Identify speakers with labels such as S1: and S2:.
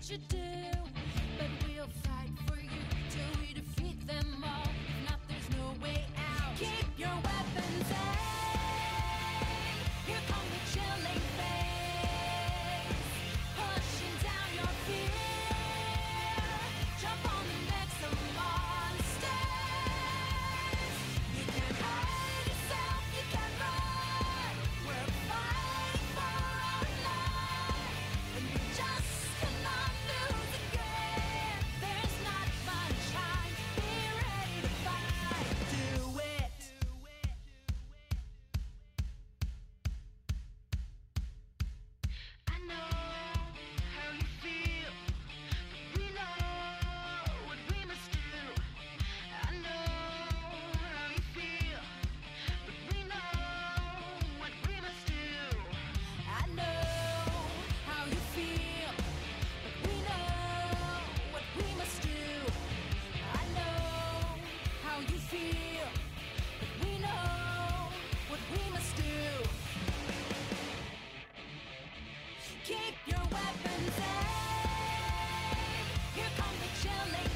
S1: should do. But we'll fight for you till we defeat them all. If not, there's no way out. Keep your weapons aimed. Here come the chilling face, pushing down your fear. Jump on the necks of monsters. You can't hide yourself, you can run. We're fighting for our life, and we just cannot lose again. There's not much time, be ready to fight. Do it. I know how you feel, but we know what we must do. I know how you feel, but we know what we must do. I know how you feel, but we know what we must do. I know how you feel, but we know what we must do. Keep your weapons aimed. Here come the chilling